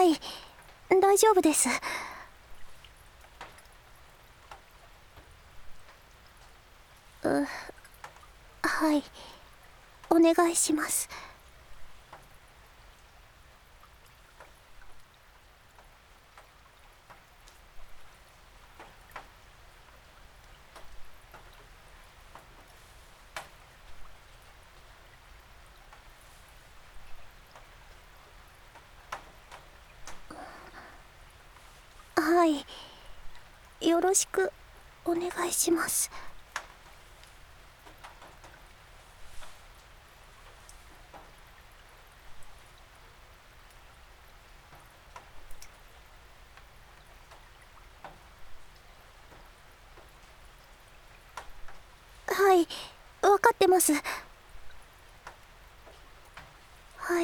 い、大丈夫です。はい、お願いします。はい、よろしくお願いします。はい、分かってます。はい。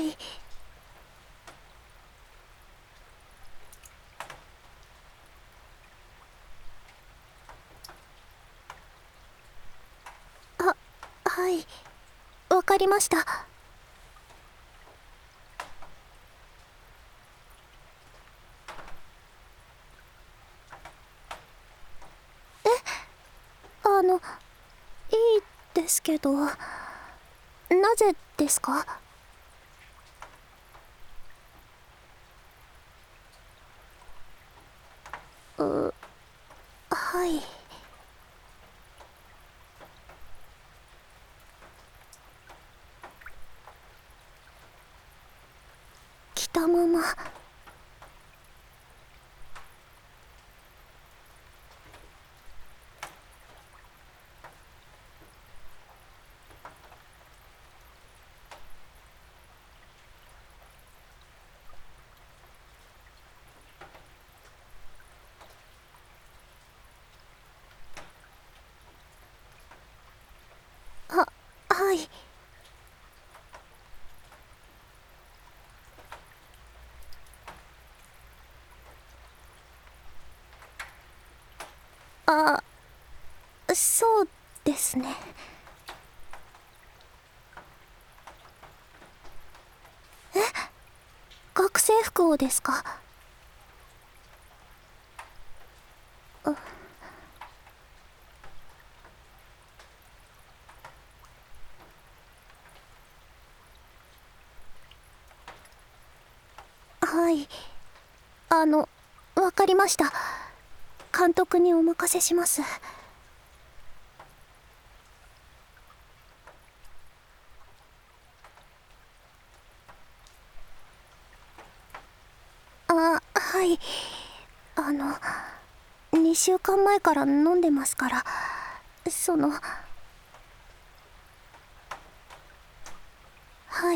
はい、分かりました。いいですけど、なぜですか？はい。着たまま。はい。あ、そうですね。学生服をですか？はい。わかりました。監督にお任せします。はい。2週間前から飲んでますから、はい。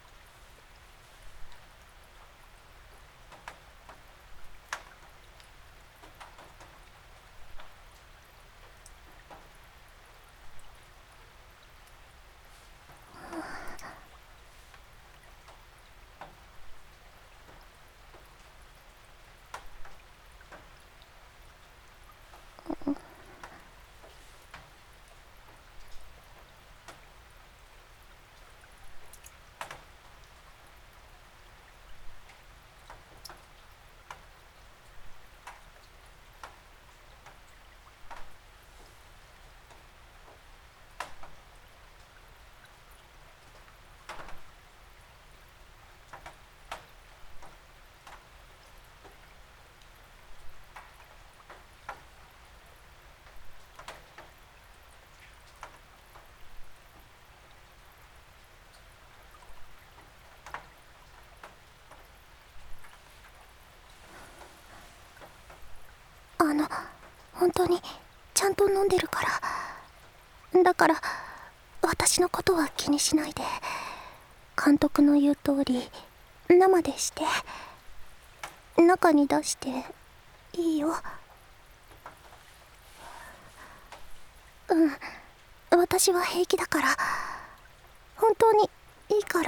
本当にちゃんと飲んでるから。だから私のことは気にしないで、監督の言う通り生でして、中に出していいよ。私は平気だから、本当にいいから。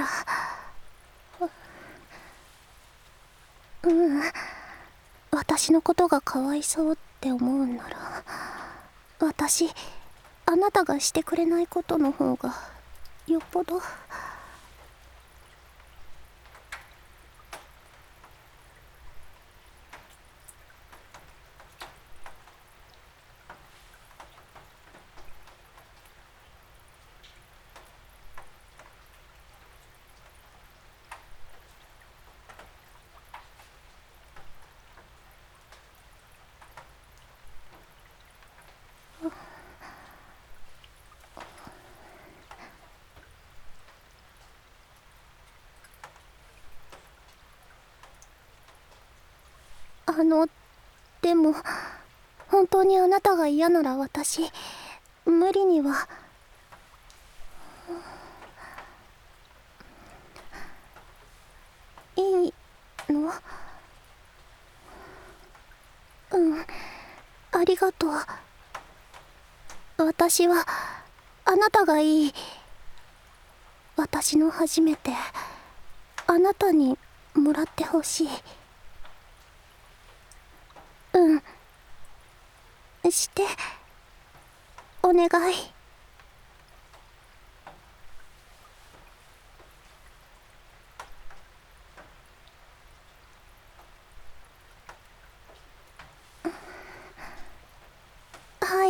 私のことがかわいそうって思うんなら、あなたがしてくれないことの方がよっぽど。 でも本当にあなたが嫌なら私無理には。いいの？ありがとう。私はあなたがいい。私の初めてあなたにもらってほしい。してお願い。はい。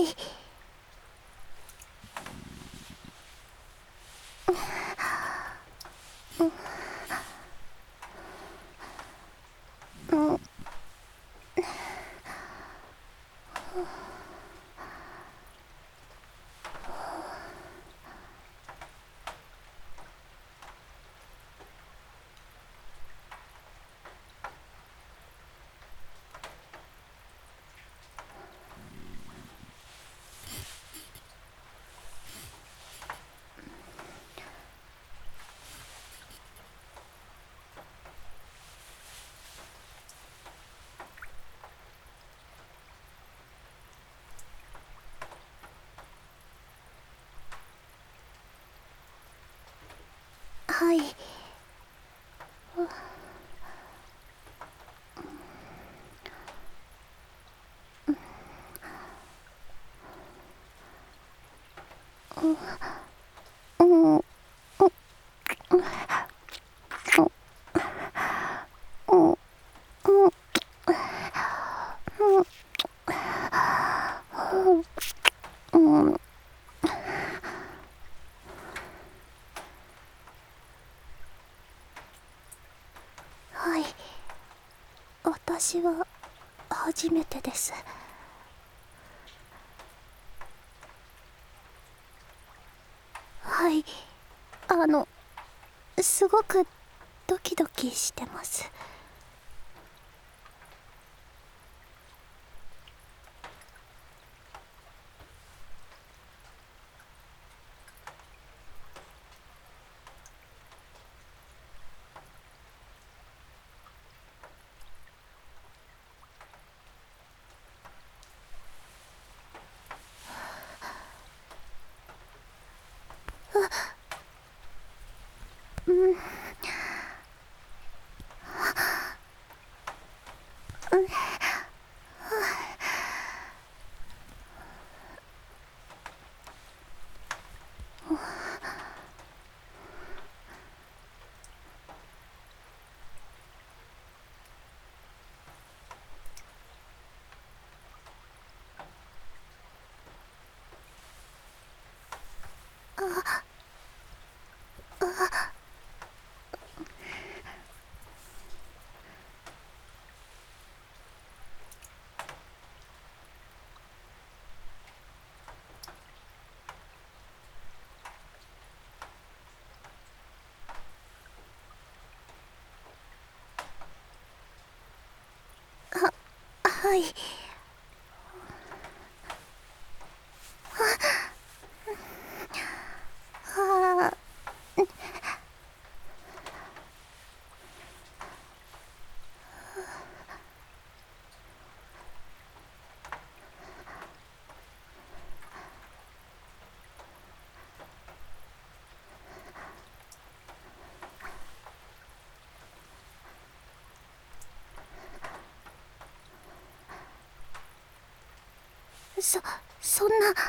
はい。はい。私は初めてです。はい。すごくドキドキしてます。はい。はそんな。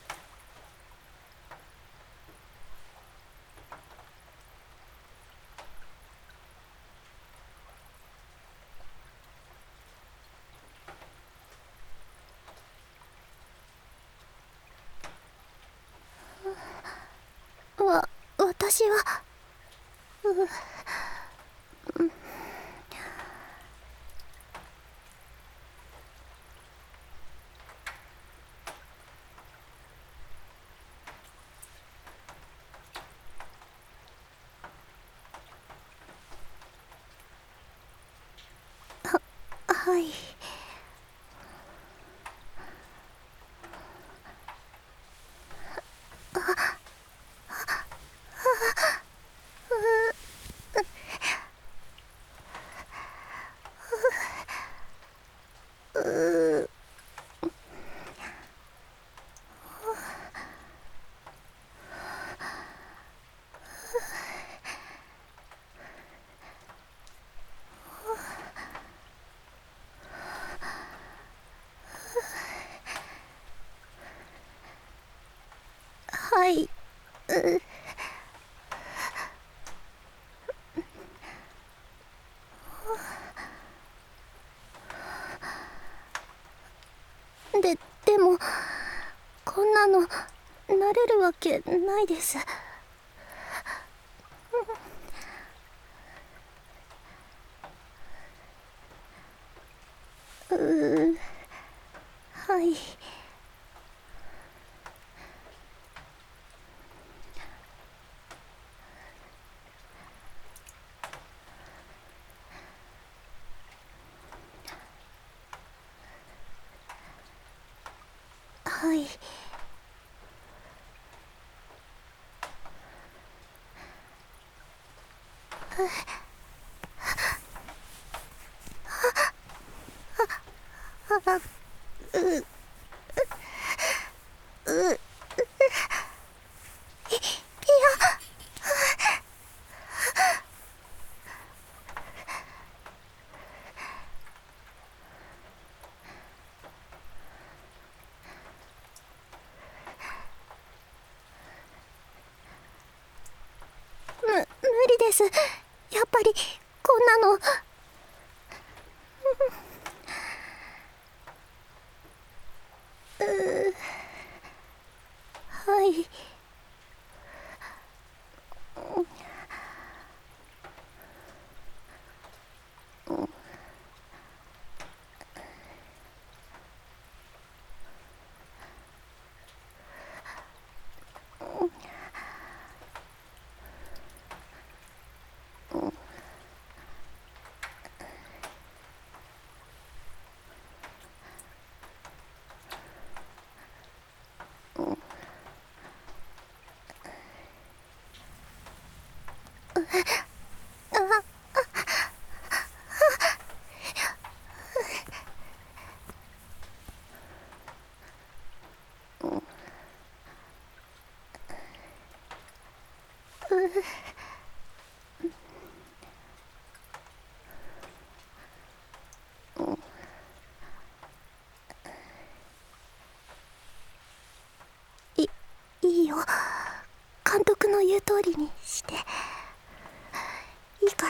私ははい。 はい。でもこんなの慣れるわけないです。はい。はい。無理です。やっぱりこんなの。はい。いいよ。監督の言う通りにしていいから。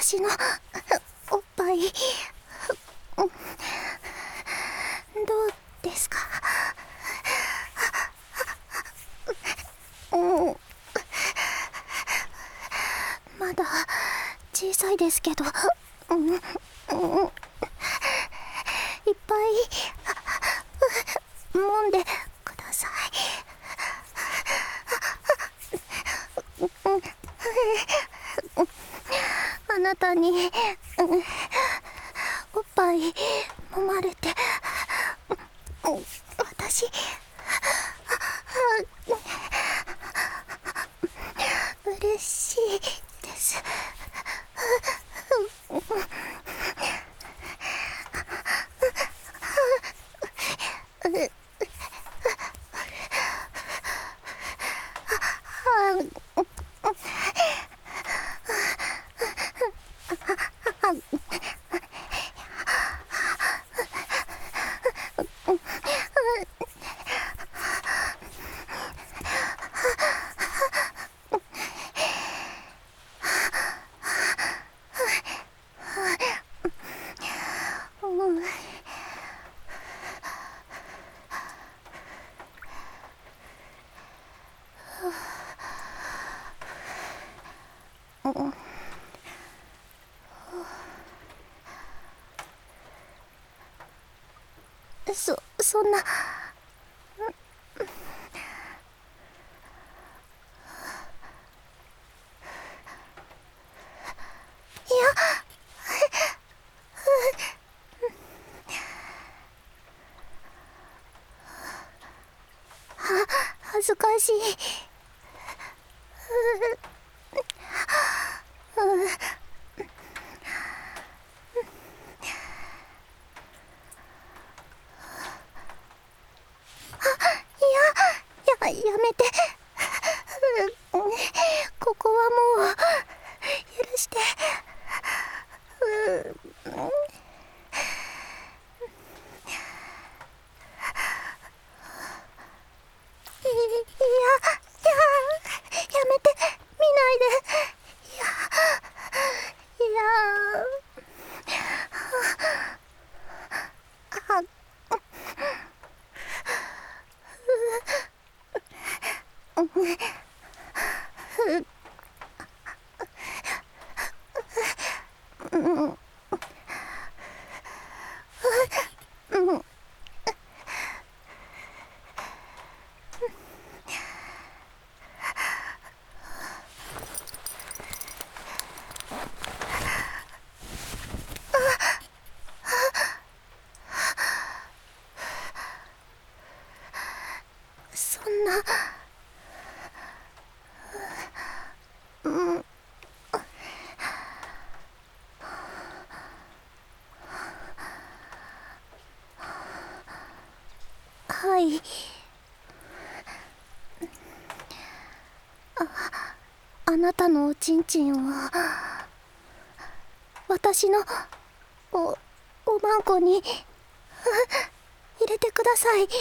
私のおっぱいどうですか？まだ小さいですけど、いっぱい揉んでください。あなたにおっぱい揉まれて私嬉しいです。そんな。恥ずかしい。やめて。ここはもう許して。やめて。見ないで。いやそんな。はい。あなたのおちんちんを私のおまんこに入れてください。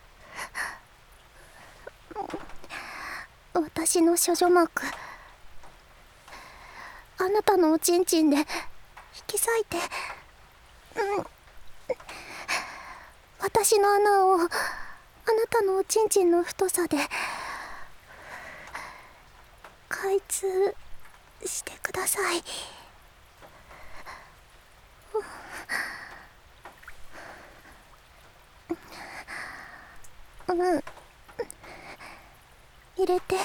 私の処女膜、あなたのおちんちんで引き裂いて、私の穴をあなたのおちんちんの太さで開通してください。入れて、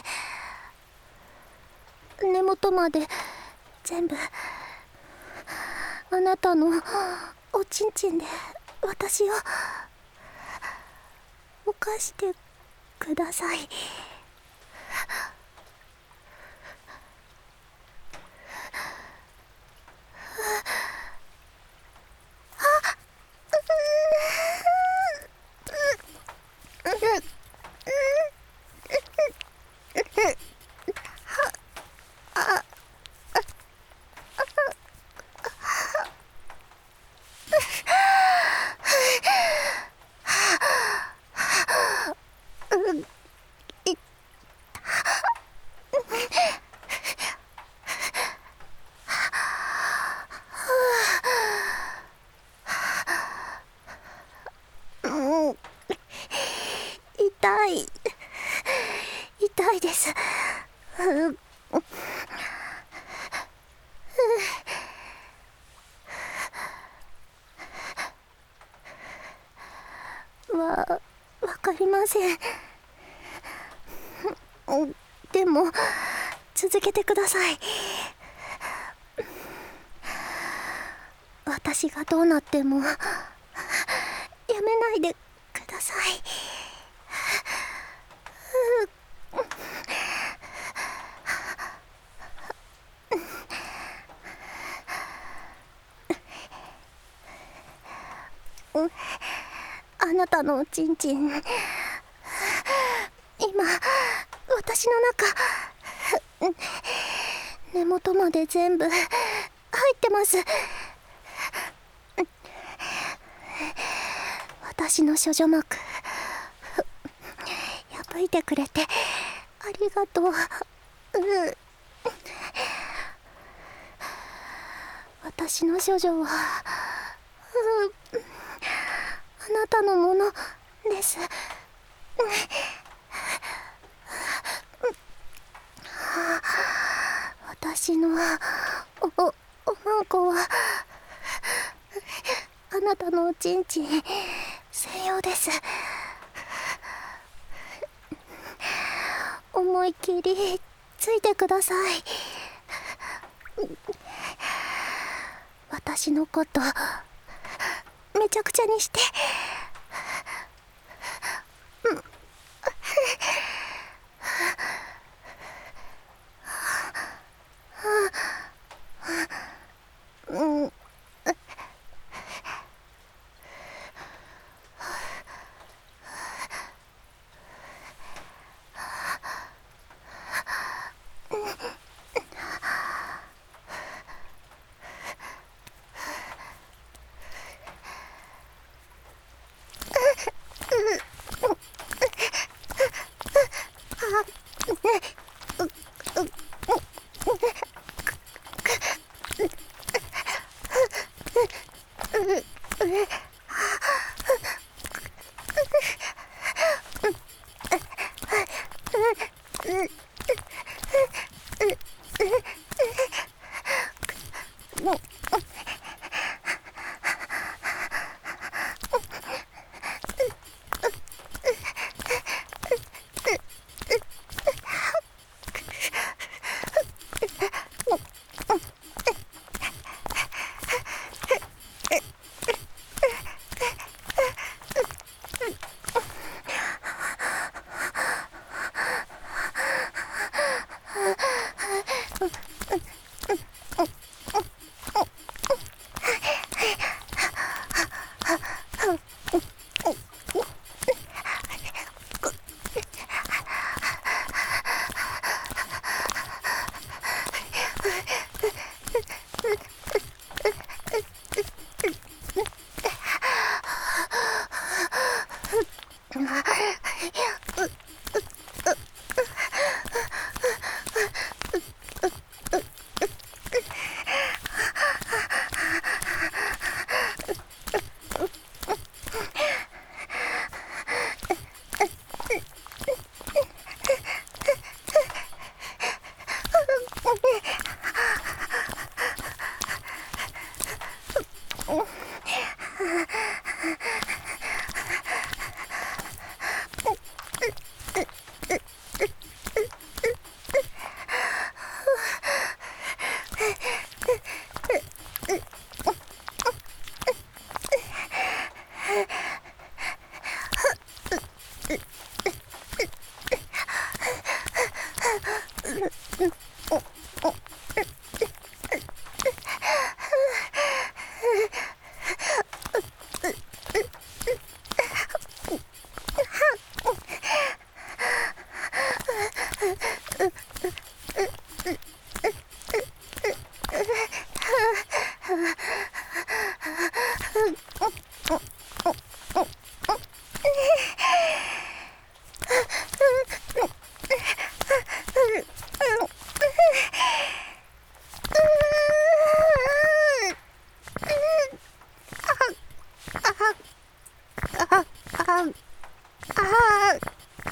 根元まで全部あなたのおちんちんで私を犯してください。痛痛い痛いです。わかりません。でも続けてください。私がどうなってもやめないでください。あなたのおちんちん、今私の中、根元まで全部入ってます。私の処女膜破いてくれてありがとう。私の処女はあなたのものです。私のおまんこはあなたのおちんちん専用です。思いっきりついてください。私のことめちゃくちゃにして。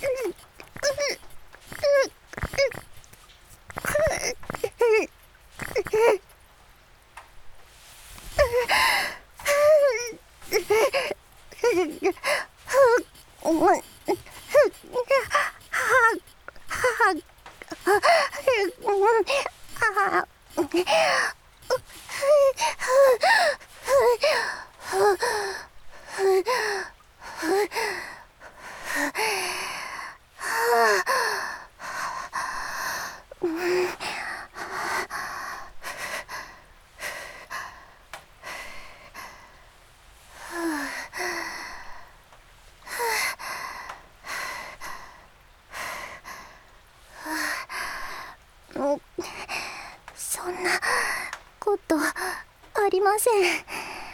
そんなことありません。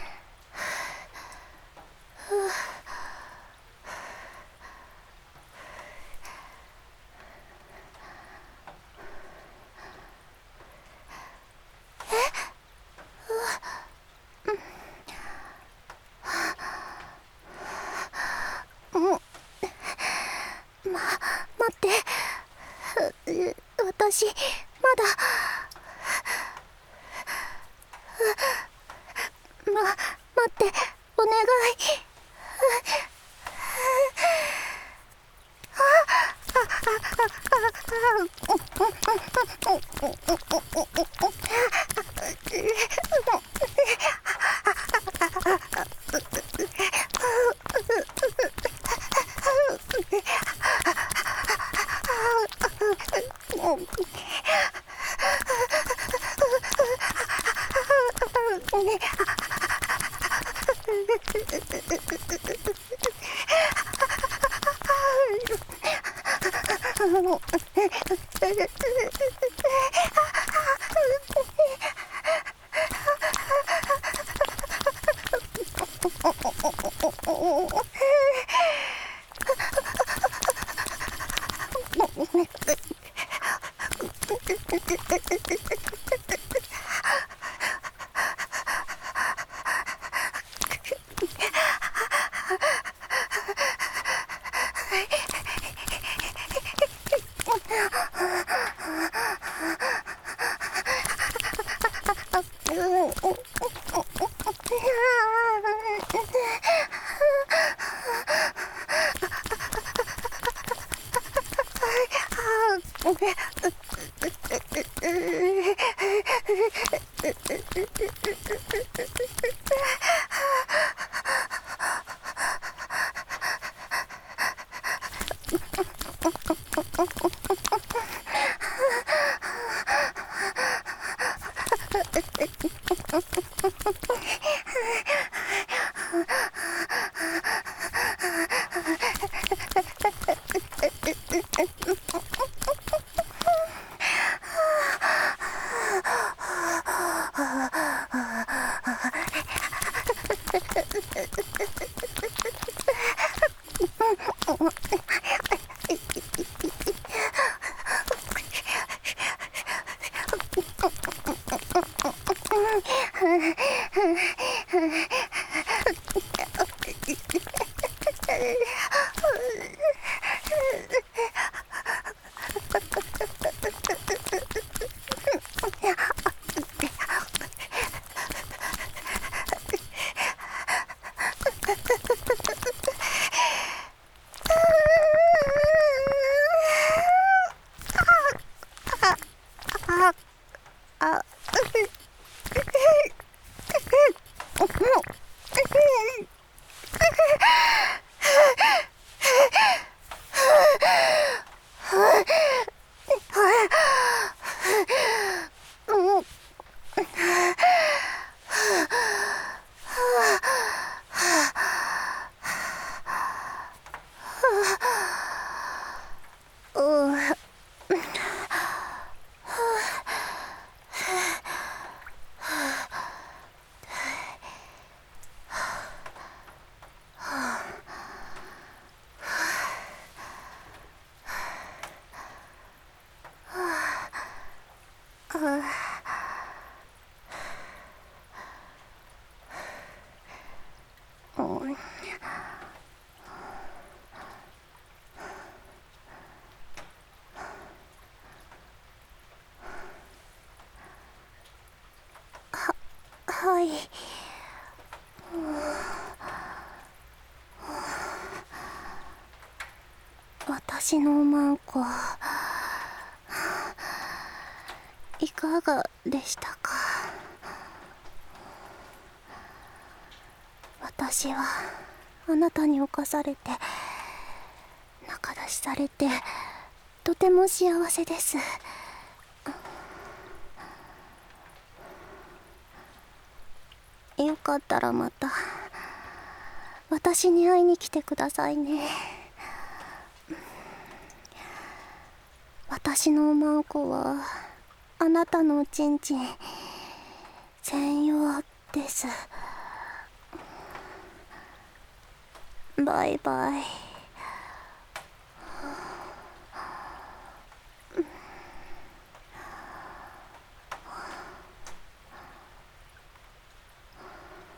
待って、私まだ待って、お願い。 たい。私のマンコ、いかがでしたか。私はあなたに侵されて仲出しされてとても幸せです。よかったらまた私に会いに来てくださいね。私のマンコはあなたのおちんちん専用です。バイバイ。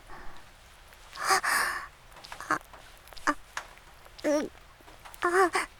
あ、